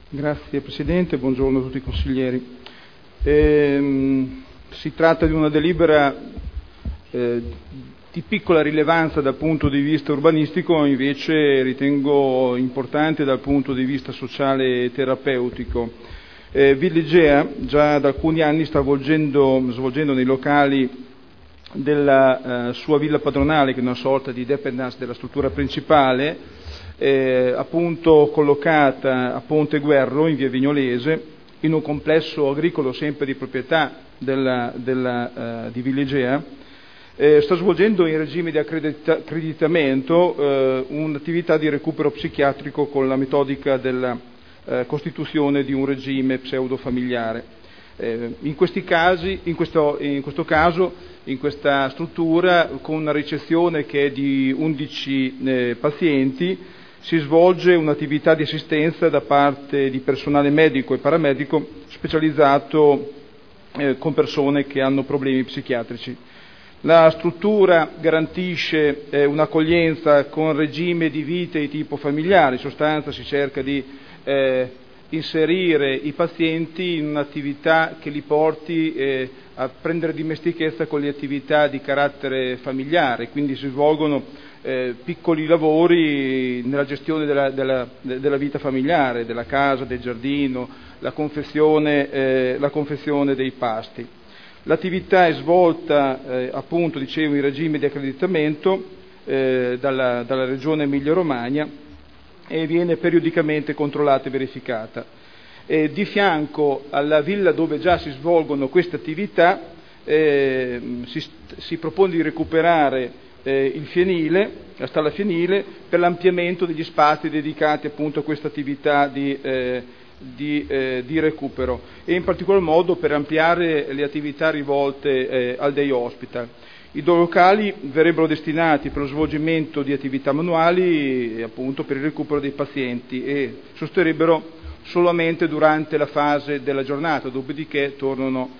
Grazie Presidente, buongiorno a tutti i consiglieri. Si tratta di una delibera di piccola rilevanza dal punto di vista urbanistico, invece ritengo importante dal punto di vista sociale e terapeutico. Villa Igea già da alcuni anni sta svolgendo nei locali della sua villa padronale, che è una sorta di dependance della struttura principale, appunto collocata a Ponte Guerro in via Vignolese, in un complesso agricolo sempre di proprietà di Villa Igea. Sta svolgendo in regime di accreditamento un'attività di recupero psichiatrico con la metodica della costituzione di un regime pseudofamiliare. In questo caso, in questa struttura, con una ricezione che è di 11 pazienti, si svolge un'attività di assistenza da parte di personale medico e paramedico specializzato con persone che hanno problemi psichiatrici. La struttura garantisce un'accoglienza con regime di vita di tipo familiare, in sostanza si cerca di inserire i pazienti in un'attività che li porti a prendere dimestichezza con le attività di carattere familiare, quindi si svolgono piccoli lavori nella gestione della vita familiare, della casa, del giardino, la confezione dei pasti. L'attività è svolta appunto, dicevo, in regime di accreditamento dalla Regione Emilia-Romagna e viene periodicamente controllata e verificata. Di fianco alla villa dove già si svolgono queste attività si propone di recuperare la stalla fienile per l'ampliamento degli spazi dedicati appunto a questa attività di recupero e in particolar modo per ampliare le attività rivolte al day hospital. I due locali verrebbero destinati per lo svolgimento di attività manuali appunto per il recupero dei pazienti e sosterrebbero solamente durante la fase della giornata, dopodiché tornano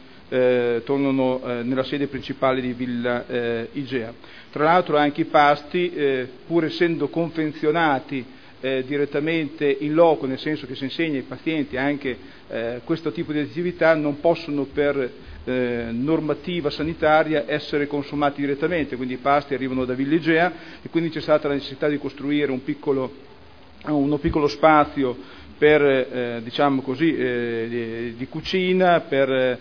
nella sede principale di Villa Igea. Tra l'altro anche i pasti, pur essendo confezionati direttamente in loco, nel senso che si insegna ai pazienti anche questo tipo di attività, non possono per normativa sanitaria essere consumati direttamente, quindi i pasti arrivano da Villa Igea e quindi c'è stata la necessità di costruire uno piccolo spazio per diciamo così di cucina per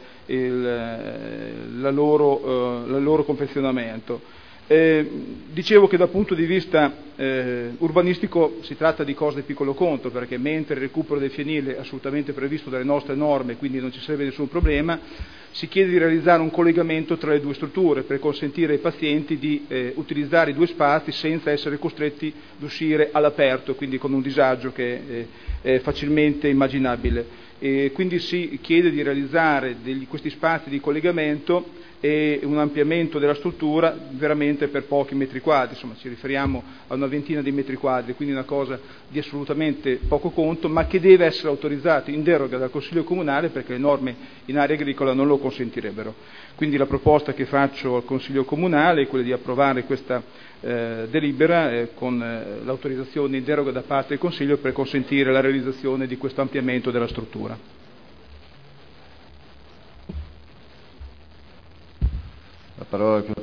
il loro confezionamento. Dicevo che dal punto di vista urbanistico si tratta di cose di piccolo conto, perché mentre il recupero del fienile è assolutamente previsto dalle nostre norme, quindi non ci sarebbe nessun problema, si chiede di realizzare un collegamento tra le due strutture per consentire ai pazienti di utilizzare i due spazi senza essere costretti ad uscire all'aperto, quindi con un disagio che è facilmente immaginabile. Quindi si chiede di realizzare questi spazi di collegamento e un ampliamento della struttura veramente per pochi metri quadri, insomma ci riferiamo a una ventina di metri quadri, quindi una cosa di assolutamente poco conto, ma che deve essere autorizzato in deroga dal Consiglio Comunale perché le norme in area agricola non lo consentirebbero. Quindi la proposta che faccio al Consiglio Comunale è quella di approvare questa delibera con l'autorizzazione in deroga da parte del Consiglio per consentire la realizzazione di questo ampliamento della struttura. La parola